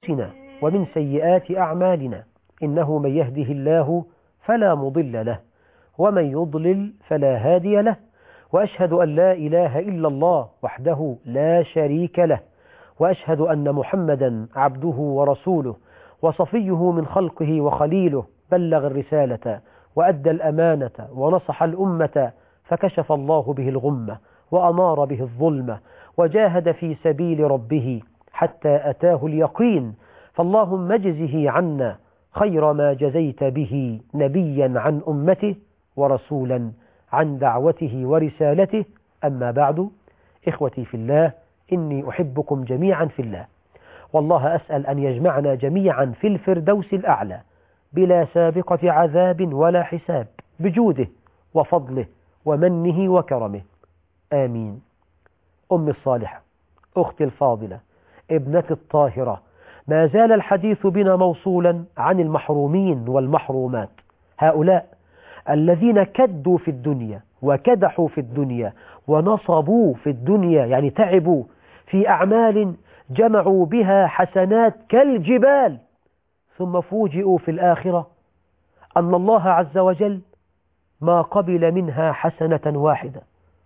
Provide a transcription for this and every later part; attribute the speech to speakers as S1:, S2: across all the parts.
S1: أنفسنا ومن سيئات أعمالنا، إنه من يهده الله فلا مضل له ومن يضلل فلا هادي له، وأشهد أن لا إله إلا الله وحده لا شريك له، وأشهد أن محمدا عبده ورسوله وصفيه من خلقه وخليله، بلغ الرسالة وأدى الأمانة ونصح الأمة، فكشف الله به الغمة وأنار به الظلمة، وجاهد في سبيل ربه حتى أتاه اليقين. فاللهم اجزه عنا خير ما جزيت به نبيا عن أمته ورسولا عن دعوته ورسالته. أما بعد، إخوتي في الله، إني أحبكم جميعا في الله، والله أسأل أن يجمعنا جميعا في الفردوس الأعلى بلا سابقة عذاب ولا حساب، بجوده وفضله ومنه وكرمه، آمين. أمي الصالحة، أختي الفاضلة، ابنتي الطاهرة، ما زال الحديث بنا موصولا عن المحرومين والمحرومات، هؤلاء الذين كدوا في الدنيا وكدحوا في الدنيا ونصبوا في الدنيا، يعني تعبوا في أعمال جمعوا بها حسنات كالجبال، ثم فوجئوا في الآخرة أن الله عز وجل ما قبل منها حسنة واحدة،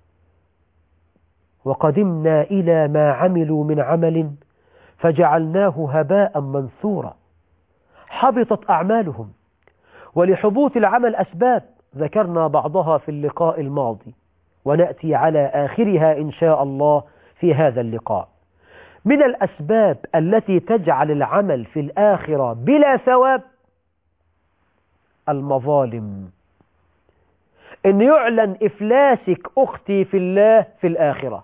S1: وقدمنا إلى ما عملوا من عمل فجعلناه هباء منثورا. حبطت أعمالهم، ولحبوط العمل أسباب ذكرنا بعضها في اللقاء الماضي، ونأتي على آخرها إن شاء الله في هذا اللقاء. من الأسباب التي تجعل العمل في الآخرة بلا ثواب المظالم، إن يعلن إفلاسك أختي في الله في الآخرة.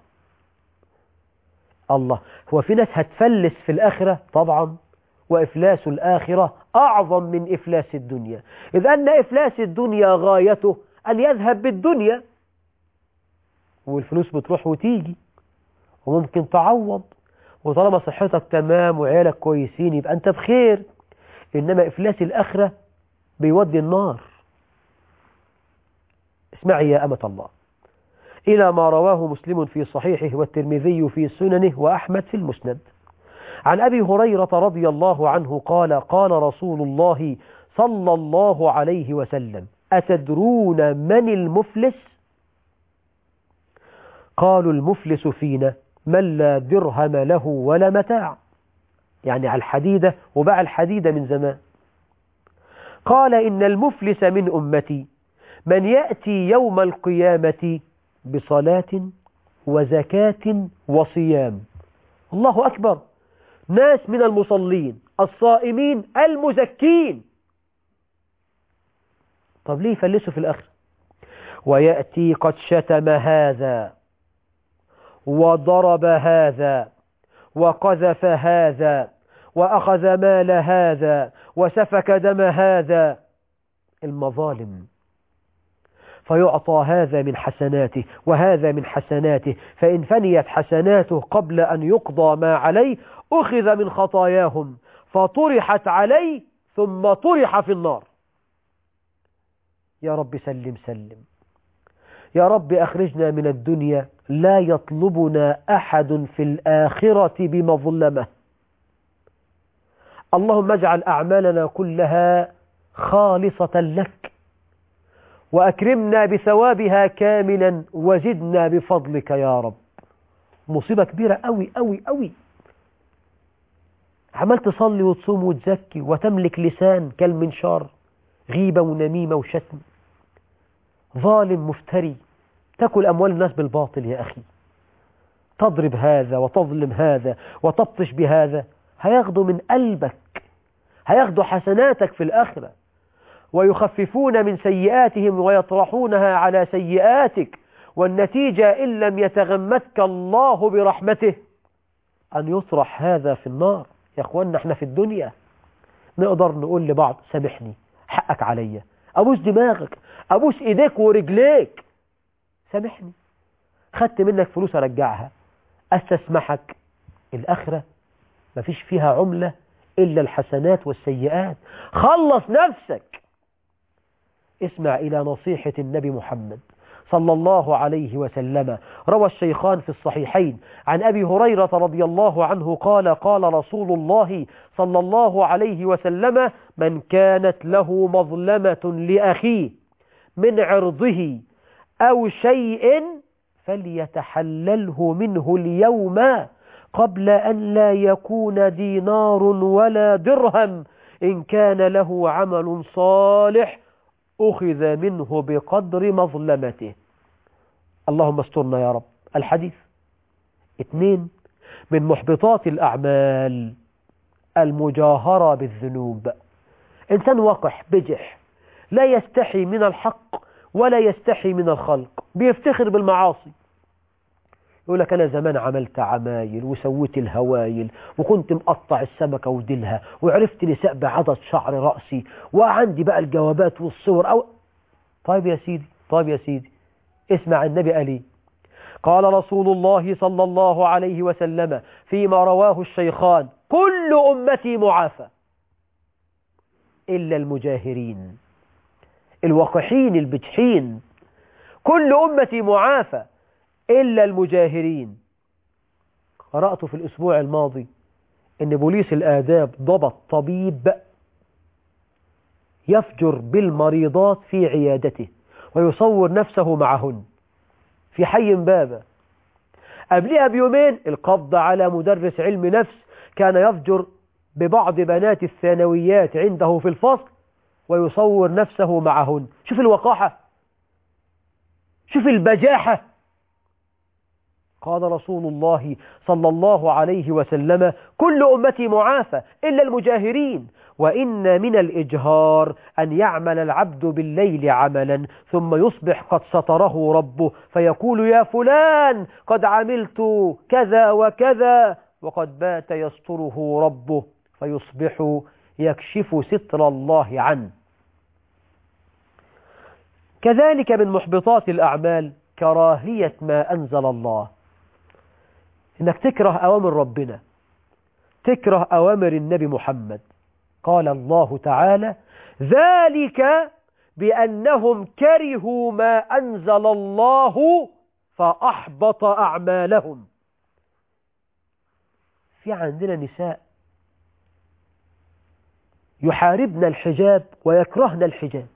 S1: الله، هو في ناس هتفلس في الآخرة؟ طبعا، وإفلاس الآخرة أعظم من إفلاس الدنيا، إذ أن إفلاس الدنيا غايته أن يذهب بالدنيا، والفلوس بتروح وتيجي وممكن تعوض، وطالما صحتك تمام وعيالك كويسين يبقى أنت بخير. إنما إفلاس الآخرة بيودي النار. اسمعي يا أمة الله إلى ما رواه مسلم في صحيحه والترمذي في سننه وأحمد في المسند عن أبي هريرة رضي الله عنه قال: قال رسول الله صلى الله عليه وسلم: أتدرون من المفلس؟ قالوا: المفلس فينا من لا درهم له ولا متاع، يعني على الحديدة وباع الحديدة من زمان. قال: إن المفلس من أمتي من يأتي يوم القيامة بصلاة وزكاة وصيام. الله أكبر، ناس من المصلين الصائمين المزكين. طب ليه يفلسوا في الآخرة؟ ويأتي قد شتم هذا وضرب هذا وقذف هذا وأخذ مال هذا وسفك دم هذا، المظالم. فيعطى هذا من حسناته وهذا من حسناته، فإن فنيت حسناته قبل أن يقضى ما عليه أخذ من خطاياهم فطرحت عليه ثم طرح في النار. يا رب سلم سلم، يا رب أخرجنا من الدنيا لا يطلبنا أحد في الآخرة بمظلمة. اللهم اجعل أعمالنا كلها خالصة لك، وأكرمنا بثوابها كاملا، وزدنا بفضلك يا رب. مصيبة كبيرة أوي أوي أوي، عمال تصلي وتصوم وتزكي وتملك لسان كالمنشار، غيبة ونميمة وشتم، ظالم مفتري، تأكل أموال الناس بالباطل يا أخي، تضرب هذا وتظلم هذا وتبطش بهذا، هياخدوا من قلبك، هياخدوا حسناتك في الآخرة، ويخففون من سيئاتهم ويطرحونها على سيئاتك، والنتيجة إن لم يتغمدك الله برحمته أن يطرح هذا في النار. يا أخوانا، احنا في الدنيا نقدر نقول لبعض: سامحني، حقك عليا، أبوس دماغك، أبوس إيديك ورجليك، سامحني، خدت منك فلوس أرجعها، أستسمحك. الآخرة مفيش فيها عملة إلا الحسنات والسيئات. خلص نفسك، اسمع إلى نصيحة النبي محمد صلى الله عليه وسلم. روى الشيخان في الصحيحين عن أبي هريرة رضي الله عنه قال قال رسول الله صلى الله عليه وسلم: من كانت له مظلمة لأخيه من عرضه أو شيء فليتحلله منه اليوم قبل أن لا يكون دينار ولا درهم، إن كان له عمل صالح أخذ منه بقدر مظلمته. اللهم استرنا يا رب. الحديث 2: من محبطات الأعمال المجاهرة بالذنوب. إنسان وقح بجح لا يستحي من الحق ولا يستحي من الخلق، بيفتخر بالمعاصي، يقول لك أنا زمان عملت عمايل وسويت الهوايل وكنت مقطع السمكة وديلها وعرفت نساء بعدد شعر رأسي وعندي بقى الجوابات والصور. طيب يا سيدي اسمع النبي قال إيه؟ قال رسول الله صلى الله عليه وسلم فيما رواه الشيخان: كل أمتي معافى إلا المجاهرين الوقحين البجحين، كل أمتي معافى إلا المجاهرين. قرأت في الأسبوع الماضي إن بوليس الآداب ضبط طبيب يفجر بالمريضات في عيادته ويصور نفسه معهن في حي بابا. قبلها بيومين القبض على مدرس علم نفس كان يفجر ببعض بنات الثانويات عنده في الفصل ويصور نفسه معهن. شوف الوقاحة، شوف البجاحة. قال رسول الله صلى الله عليه وسلم: كل أمتي معافى إلا المجاهرين. وإن من الإجهار أن يعمل العبد بالليل عملا ثم يصبح قد ستره ربه فيقول: يا فلان قد عملت كذا وكذا، وقد بات يستره ربه فيصبح يكشف ستر الله عنه. كذلك من محبطات الأعمال كراهية ما أنزل الله، إنك تكره أوامر ربنا، تكره أوامر النبي محمد. قال الله تعالى: ذلك بأنهم كرهوا ما أنزل الله فأحبط أعمالهم. في عندنا نساء يحاربن الحجاب ويكرهن الحجاب،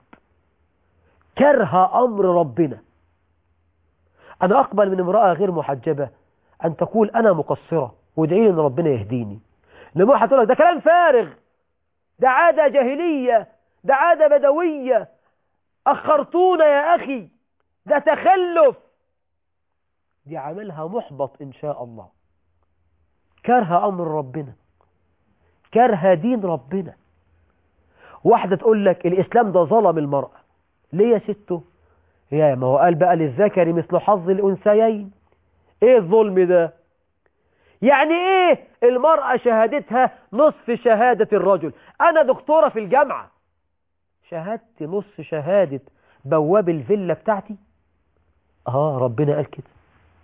S1: كره أمر ربنا. أنا أقبل من امرأة غير محجبة أن تقول أنا مقصرة وادعي لي أن ربنا يهديني، لما واحد تقول لك ده كلام فارغ، ده عادة جاهلية، ده عادة بدوية، أخرتونا يا أخي، ده تخلف. دي عملها محبط إن شاء الله، كره أمر ربنا، كره دين ربنا. واحدة تقول لك الإسلام ده ظلم المرأة. ليه يا ستو؟ يا ما هو قال بقى للذكر مثل حظ الأنثيين. ايه الظلم ده؟ يعني ايه المرأة شهادتها نصف شهادة الرجل؟ انا دكتورة في الجامعة، شهادتي نصف شهادة بواب الفيلا بتاعتي. ربنا قال كده.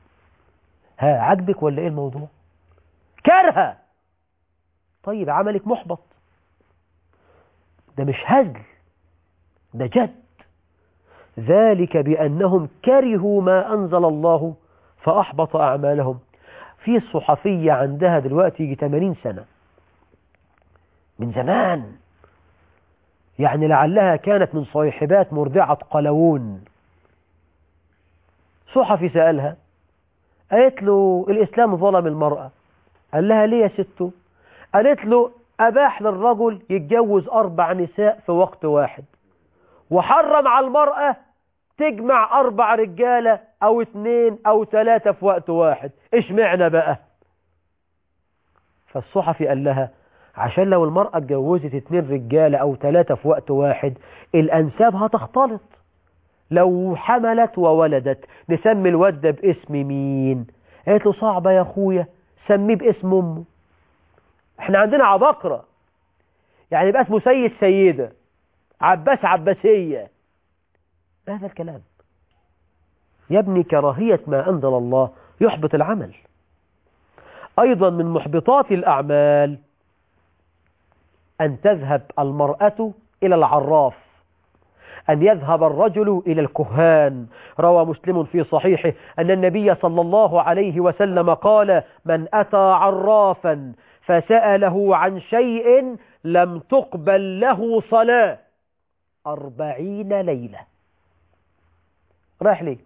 S1: عجبك ولا ايه الموضوع؟ كارهة. طيب عملك محبط، ده مش هزل، ده جد. ذلك بأنهم كرهوا ما أنزل الله فأحبط أعمالهم. في صحفية عندها دلوقتي يجي 80 سنة، من زمان، يعني لعلها كانت من صاحبات مرضعة قلاوون. صحفي سألها، قالت له الإسلام ظلم المرأة. قال لها ليه يا ستو؟ قالت له أباح للرجل يتجوز 4 نساء في وقت واحد، وحرم على المرأة تجمع 4 رجالة أو 2 أو 3 في وقت واحد. إيش معنى بقى؟ فالصحفي قال لها عشان لو المرأة اتجوزت 2 رجالة أو 3 في وقت واحد الأنساب هتختلط. لو حملت وولدت نسمي الواد ده باسم مين؟ قالت له صعبة يا أخويا، سميه باسم أمه. احنا عندنا عباقرة، يعني يبقى اسمه سيد سيدة، عباس عباسية. هذا الكلام يا ابني كراهية ما أنزل الله يحبط العمل. أيضا من محبطات الأعمال أن تذهب المرأة إلى العراف أن يذهب الرجل إلى الكهان. روى مسلم في صحيحه أن النبي صلى الله عليه وسلم قال: من أتى عرافا فسأله عن شيء لم تقبل له صلاة 40 ليلة. رايح ليه؟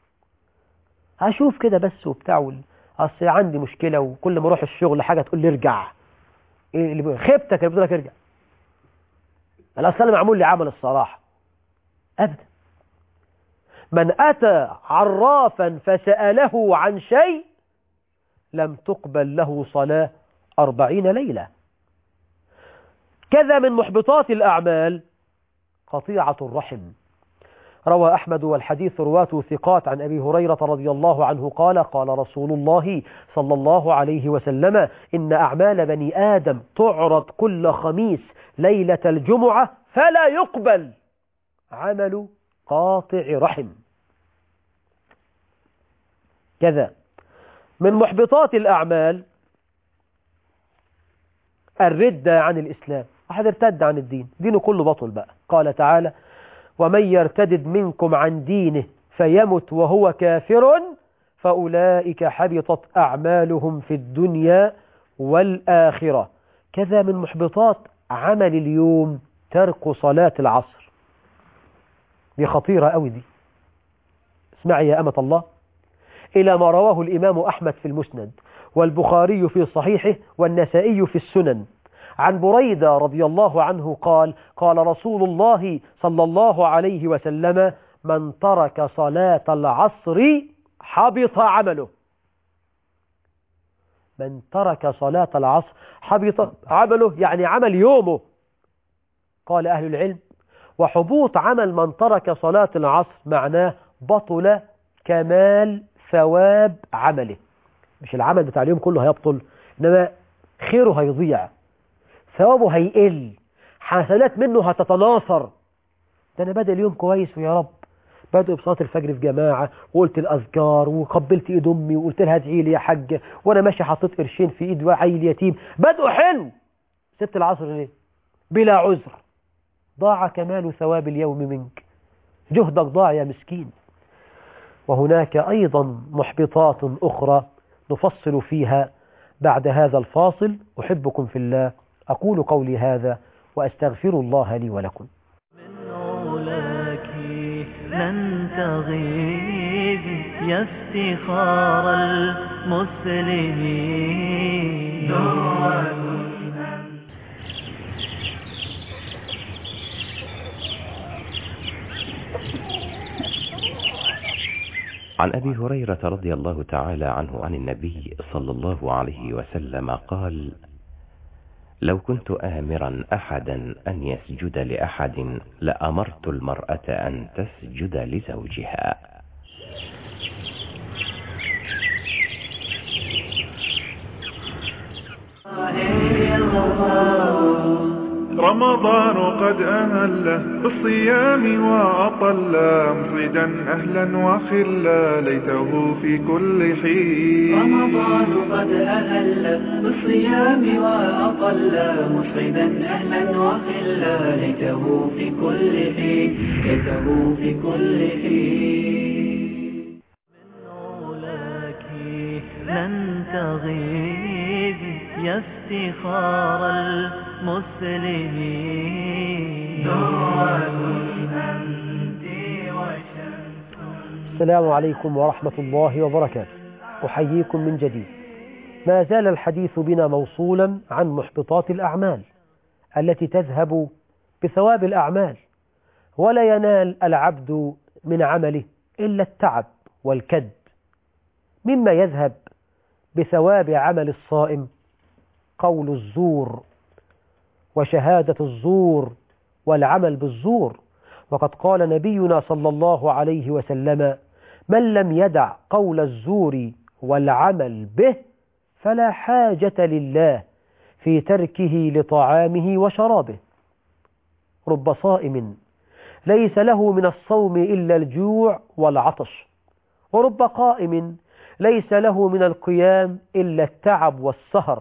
S1: هشوف كده بس وبتاع، أصل عندي مشكلة وكل ما أروح الشغل حاجة تقول لي ارجع. إيه اللي خيبتك اللي بتقول لك ارجع؟ الأصل أنا معمول لي عمل الصراحة أبدا. من أتى عرافا فسأله عن شيء لم تقبل له صلاة 40 ليلة. كذا من محبطات الأعمال قطيعة الرحم. روى أحمد والحديث رواته ثقات عن أبي هريرة رضي الله عنه قال: قال رسول الله صلى الله عليه وسلم: إن أعمال بني آدم تعرض كل خميس ليلة الجمعة فلا يقبل عمل قاطع رحم. كذا من محبطات الأعمال الردة عن الإسلام. واحد ارتد عن الدين، دينه كله بطل بقى. قال تعالى: ومن يرتدد منكم عن دينه فيمت وهو كافر فأولئك حبطت أعمالهم في الدنيا والآخرة. كذا من محبطات عمل اليوم ترك صلاة العصر. دي خطيرة قوي دي. اسمعي يا أمة الله إلى ما رواه الإمام أحمد في المسند، والبخاري في صحيحه، والنسائي في السنن، عن بريدة رضي الله عنه قال: قال رسول الله صلى الله عليه وسلم: من ترك صلاة العصر حبط عمله. من ترك صلاة العصر حبط عمله، يعني عمل يومه. قال أهل العلم: وحبوط عمل من ترك صلاة العصر معناه بطل كمال ثواب عمله. مش العمل بتاع اليوم كله هيبطل، إنما خيره هيضيع، ثوابه هيقل، حسنات منه هتتناثر. ده أنا بدأ اليوم كويس ويا رب بدأ بصلاة الفجر في جماعة، وقلت الأذكار، وقبلت إيد أمي وقلت لها ادعي لي يا حاج، وأنا ماشي حطيت قرشين في إيد عيل يتيم، بدأ حلو. سبت العصر ليه؟ بلا عذر. ضاع كمال ثواب اليوم منك، جهدك ضاع يا مسكين. وهناك أيضا محبطات أخرى نفصل فيها بعد هذا الفاصل. أحبكم في الله، أقول قولي هذا وأستغفر الله لي ولكم.
S2: من أولاك لن تغيبي يا افتخار المسلمين.
S3: عن أبي هريرة رضي الله تعالى عنه عن النبي صلى الله عليه وسلم قال: لو كنت آمرا أحدا أن يسجد لأحد لأمرت المرأة أن تسجد لزوجها.
S4: رمضان قد أهله بالصيام وأطل مصيدا أهلا وخلا ليته في كل حين.
S5: رمضان قد أهل بالصيام وأطل مصيدا أهلا وخلا ليته في كل حين، ليته في كل حين.
S2: من أولاك لن تغيبي يا افتخار المسلمين.
S1: السلام عليكم ورحمة الله وبركاته. أحييكم من جديد. ما زال الحديث بنا موصولا عن محبطات الأعمال التي تذهب بثواب الأعمال، ولا ينال العبد من عمله إلا التعب والكد. مما يذهب بثواب عمل الصائم قول الزور وشهادة الزور والعمل بالزور. وقد قال نبينا صلى الله عليه وسلم: من لم يدع قول الزور والعمل به فلا حاجة لله في تركه لطعامه وشرابه. رب صائم ليس له من الصوم إلا الجوع والعطش، ورب قائم ليس له من القيام إلا التعب والسهر.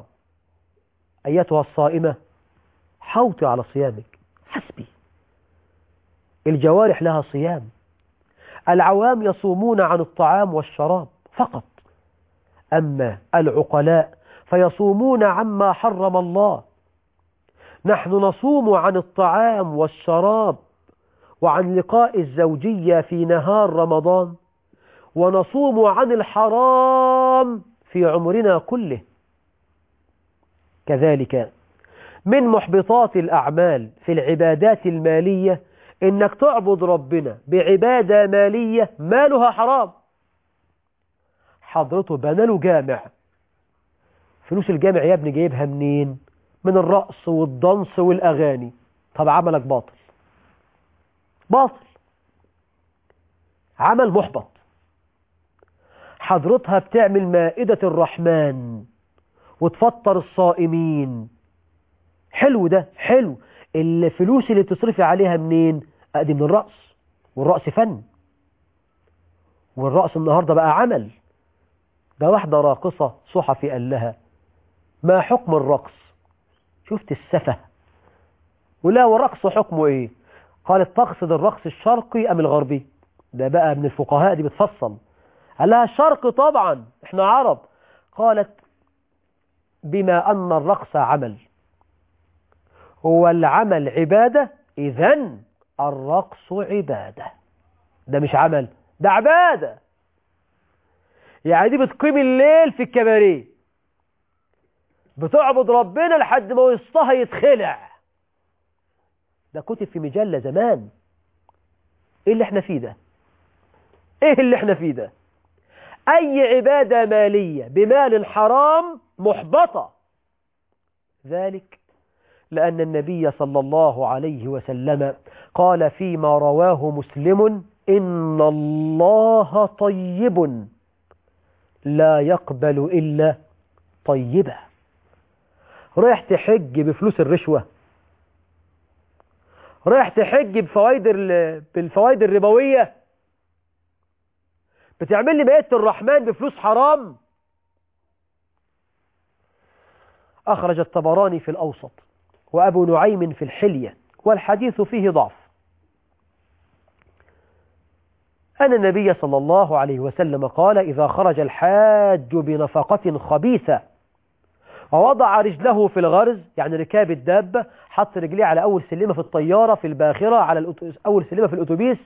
S1: أيتها الصائمة، حوطي على صيامك، حسبي. الجوارح لها صيام. العوام يصومون عن الطعام والشراب فقط، أما العقلاء فيصومون عما حرم الله. نحن نصوم عن الطعام والشراب وعن لقاء الزوجية في نهار رمضان، ونصوم عن الحرام في عمرنا كله. كذلك من محبطات الأعمال في العبادات المالية إنك تعبد ربنا بعبادة مالية مالها حرام. حضرته بنى له جامع، فلوس الجامع يا ابني جايبها منين؟ من الرقص والضنس والأغاني. طب عملك باطل، باطل، عمل محبط. حضرتها بتعمل مائدة الرحمن وتفطر الصائمين، حلو ده، حلو. الفلوس اللي تصرفي عليها منين؟ أقدم من الرقص، والرقص فن، والرقص النهاردة بقى عمل. ده واحدة راقصة صحفي قال لها ما حكم الرقص؟ شفت السفه. ولا والرقص حكمه ايه؟ قالت تقصد الرقص الشرقي ام الغربي؟ ده بقى من الفقهاء دي بتفصل. قال لها الشرق طبعا، احنا عرب. قالت بما ان الرقص عمل هو العمل عبادة، اذن الرقص عبادة. ده مش عمل، ده عبادة. يعني دي بتقيم الليل في الكباريه، بتعبد ربنا لحد ما وسطها يتخلع. ده كتب في مجلة زمان. ايه اللي احنا فيه ده؟ ايه اللي احنا فيه ده؟ اي عبادة مالية بمال حرام محبطة. ذلك لأن النبي صلى الله عليه وسلم قال فيما رواه مسلم إن الله طيب لا يقبل إلا طيبة. رايح تحج بفلوس الرشوة، رايح تحج بالفوائد الربوية، بتعمل لي مائدة الرحمن بفلوس حرام. أخرج الطبراني في الأوسط وأبو نعيم في الحلية، والحديث فيه ضعف، أن النبي صلى الله عليه وسلم قال إذا خرج الحاج بنفقة خبيثة ووضع رجله في الغرز، يعني ركاب الدابة، حط رجليه على أول سلمة في الطيارة، في الباخرة، على أول سلمة في الأتوبيس،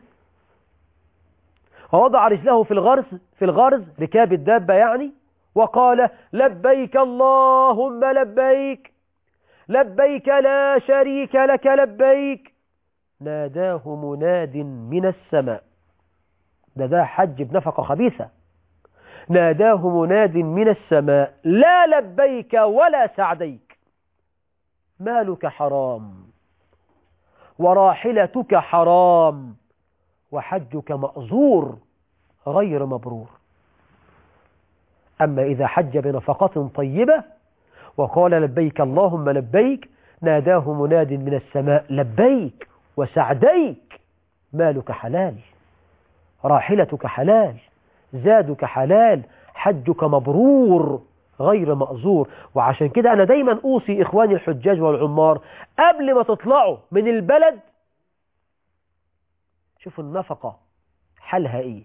S1: ووضع رجله في الغرز ركاب الدابة يعني، وقال لبيك اللهم لبيك لبيك لا شريك لك لبيك، ناداه مناد من السماء. ده حج بنفقة خبيثة. ناداه مناد من السماء لا لبيك ولا سعديك، مالك حرام وراحلتك حرام وحجك مأزور غير مبرور. أما إذا حج بنفقة طيبة وقال لبيك اللهم لبيك، ناداه مناد من السماء لبيك وسعديك، مالك حلال، راحلتك حلال، زادك حلال، حجك مبرور غير مأزور. وعشان كده أنا دايما أوصي إخواني الحجاج والعمار قبل ما تطلعوا من البلد شوفوا النفقة حالها إيه،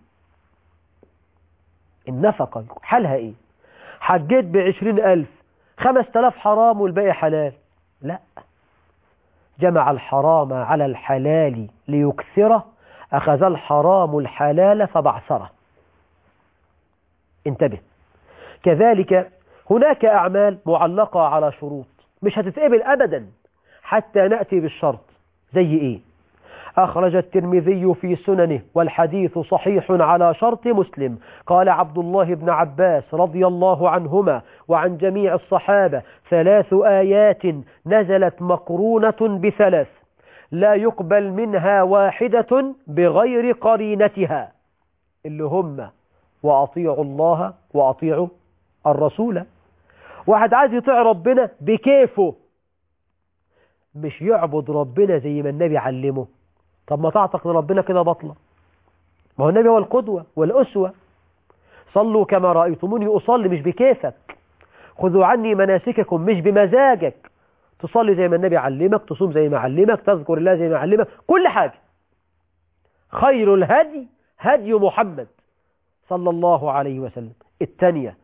S1: النفقة حالها إيه. حجيت ب20,000، 5,000 حرام والباقي حلال؟ لا، جمع الحرام على الحلال ليكثره، أخذ الحرام الحلال فبعثره. انتبه. كذلك هناك أعمال معلقة على شروط مش هتتقبل أبدا حتى نأتي بالشرط. زي إيه؟ أخرج الترمذي في سننه والحديث صحيح على شرط مسلم، قال عبد الله بن عباس رضي الله عنهما وعن جميع الصحابة 3 آيات نزلت مقرونة ب3 لا يقبل منها واحدة بغير قرينتها، اللي هم وأطيعوا الله وأطيعوا الرسول. واحد عايز يطيع ربنا بكيفه، مش يعبد ربنا زي ما النبي علمه. طب ما تعتقد ربنا كده بطلة؟ ما هو النبي هو القدوة والأسوة. صلوا كما رأيتموني أصلي، مش بكيفك. خذوا عني مناسككم، مش بمزاجك. تصلي زي ما النبي علمك، تصوم زي ما علمك، تذكر الله زي ما علمك، كل حاجة. خير الهدي هدي محمد صلى الله عليه وسلم. الثانية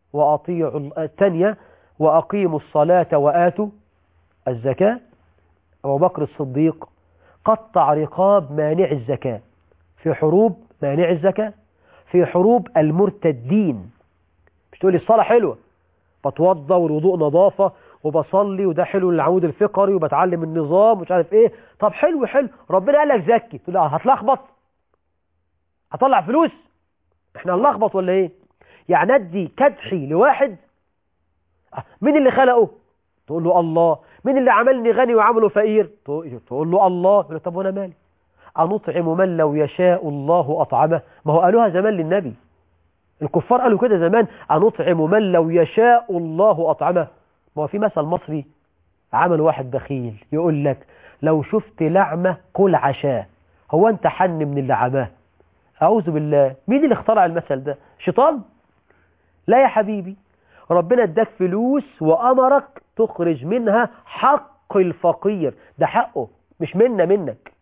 S1: وأقيموا الصلاة وآتوا الزكاة. أبو بكر الصديق قطع رقاب مانع الزكاة في حروب مانع الزكاة، في حروب المرتدين. مش تقولي الصلاة حلوة، بتوضى والوضوء نظافة وبصلي وده حلو للعمود الفقري وبتعلم النظام ومش عارف ايه. طب حلو حلو، ربنا قال لك زكي، تقول هتلخبط، هطلع فلوس، احنا هنلخبط ولا ايه؟ يعني ادي كدحي لواحد، مين اللي خلقه؟ تقول له الله. مين اللي عملني غني وعمله فقير؟ تقول له الله. يقول له طب وانا مالي؟ أنطعم من لو يشاء الله أطعمه. ما هو قالوها زمان للنبي، الكفار قالوا كده زمان، أنطعم من لو يشاء الله أطعمه. ما هو في مثل مصري عمل واحد بخيل يقول لك لو شفت لعمة كل عشاه، هو أنت حن من اللي عماه؟ أعوذ بالله. مين اللي اخترع المثل ده؟ شيطان؟ لا يا حبيبي، ربنا اداك فلوس وأمرك تخرج منها حق الفقير، ده حقه مش منك.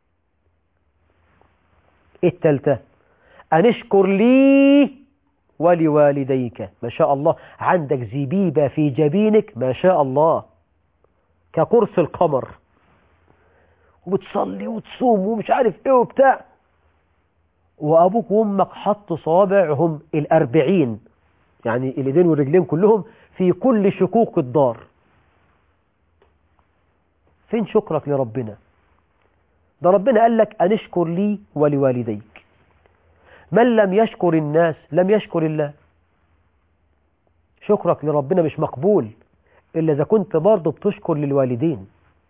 S1: التالتة أن اشكر لي ولوالديك. ما شاء الله، عندك زبيبة في جبينك ما شاء الله كقرص القمر، وبتصلي وتصوم ومش عارف ايه وبتاع، وأبوك وأمك حطوا صوابعهم 40، يعني اليدين والرجلين كلهم في كل شقوق الدار. فين شكرك لربنا؟ ده ربنا قال لك أن اشكر لي ولوالديك. من لم يشكر الناس لم يشكر الله. شكرك لربنا مش مقبول إلا إذا كنت برضه بتشكر للوالدين.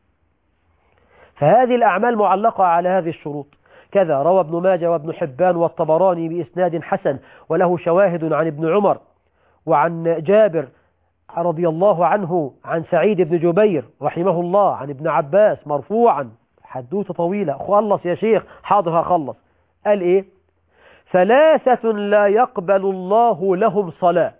S1: فهذه الأعمال معلقة على هذه الشروط. كذا روى ابن ماجه وابن حبان والطبراني بإسناد حسن، وله شواهد عن ابن عمر وعن جابر رضي الله عنه، عن سعيد بن جبير رحمه الله، عن ابن عباس مرفوعا. حدوثة طويلة، خلص يا شيخ. حاضر هخلص. قال ايه؟ 3 لا يقبل الله لهم صلاة.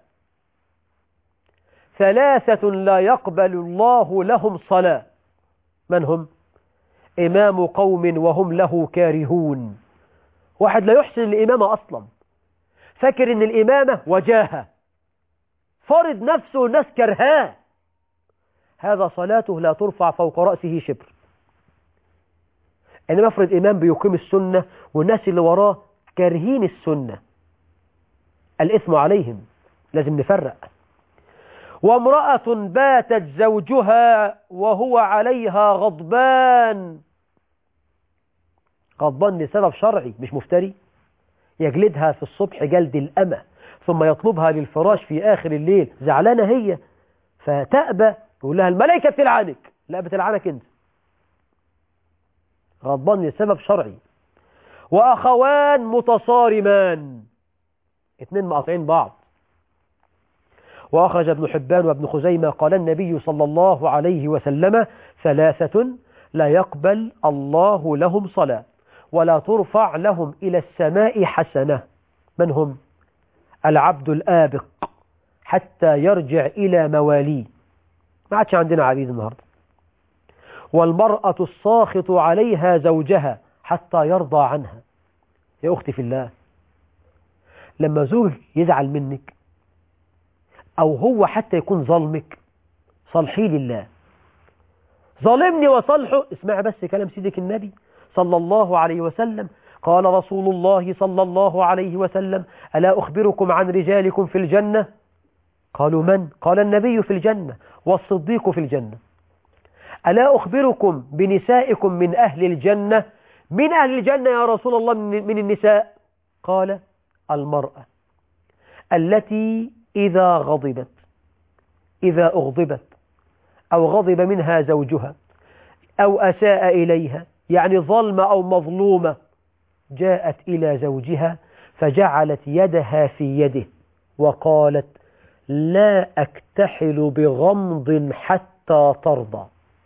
S1: 3 لا يقبل الله لهم صلاة. من هم؟ إمام قوم وهم له كارهون. واحد لا يحسن الإمامة أصلا، فاكر إن الإمامة وجاهة، فرض نفسه الناس كرهاه، هذا صلاته لا ترفع فوق رأسه شبر. إنما افرض إمام بيقيم السنة والناس اللي وراه كارهين السنة، الإثم عليهم، لازم نفرق. وامرأة باتت زوجها وهو عليها غضبان. غضبان لسبب شرعي مش مفتري، يجلدها في الصبح جلد الأمة، ثم يطلبها للفراش في آخر الليل، زعلانة هي فتأبى، يقول لها الملائكة بتلعنك. لا، بتلعنك انت. غضبان لسبب شرعي. وأخوان متصارمان، 2 مقاطعين بعض. وأخرج ابن حبان وابن خزيمة قال النبي صلى الله عليه وسلم 3 لا يقبل الله لهم صلاة ولا ترفع لهم إلى السماء حسنة. من هم؟ العبد الآبق حتى يرجع إلى مواليه، ما عادش عندنا عبيد النهاردة. والمرأة الساخط عليها زوجها حتى يرضى عنها. يا أختي في الله، لما زوج يزعل منك أو هو حتى يكون ظلمك، صلحي لله. ظالمني وصلحه، اسمع بس كلام سيدك النبي صلى الله عليه وسلم. قال رسول الله صلى الله عليه وسلم: ألا أخبركم عن رجالكم في الجنة؟ قالوا من؟ قال النبي في الجنة والصديق في الجنة. ألا أخبركم بنسائكم من أهل الجنة؟ من أهل الجنة يا رسول الله من النساء؟ قال المرأة التي إذا أغضبت أو غضب منها زوجها أو أساء إليها، يعني ظلمة أو مظلومة، جاءت إلى زوجها فجعلت يدها في يده وقالت: لا أكتحل بغمض حتى ترضى.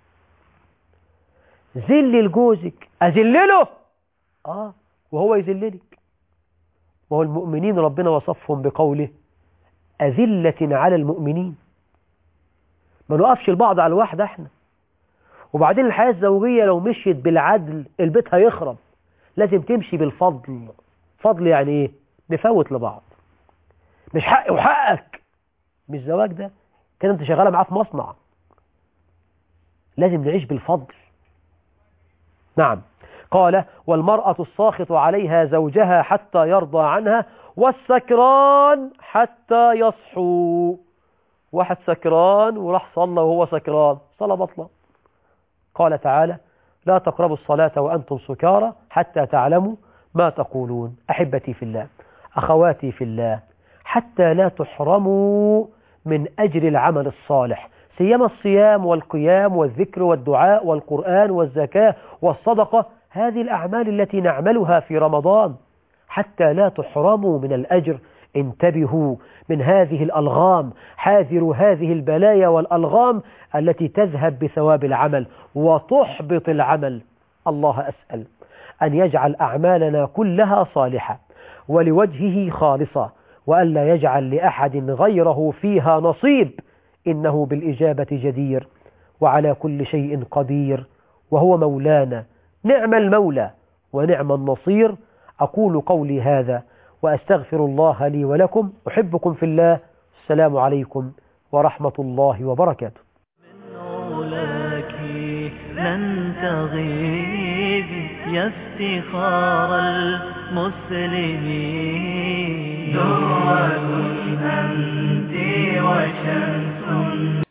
S1: ذل لجوزك، أذلله؟ وهو يذللك. وهو المؤمنين ربنا وصفهم بقوله: أذلة على المؤمنين. ما نقفش البعض على الواحدة احنا. وبعدين الحياة الزوجية لو مشيت بالعدل البيت هيخرب. لازم تمشي بالفضل. فضل يعني ايه؟ نفوت لبعض، مش حقي وحقك. مش زواج ده كده انت شغالة معاه في مصنع. لازم نعيش بالفضل. نعم. قال والمرأة الساخط عليها زوجها حتى يرضى عنها، والسكران حتى يصحو. واحد سكران وراح صلى وهو سكران، صلاة بطلة. قال تعالى لا تقربوا الصلاة وأنتم سكارى حتى تعلموا ما تقولون. أحبتي في الله، أخواتي في الله، حتى لا تحرموا من أجر العمل الصالح، سيما الصيام والقيام والذكر والدعاء والقرآن والزكاة والصدقة، هذه الأعمال التي نعملها في رمضان، حتى لا تحرموا من الأجر. انتبهوا من هذه الألغام، حاذروا هذه البلايا والألغام التي تذهب بثواب العمل وتحبط العمل. الله أسأل أن يجعل أعمالنا كلها صالحة ولوجهه خالصة، وألا يجعل لأحد غيره فيها نصيب، إنه بالإجابة جدير وعلى كل شيء قدير، وهو مولانا، نعم المولى ونعم النصير. أقول قولي هذا وأستغفر الله لي ولكم، أحبكم في الله. السلام عليكم ورحمة الله وبركاته.
S2: من أولاك لن تغيبي يا افتخار المسلمين، ذروة أنت وشمس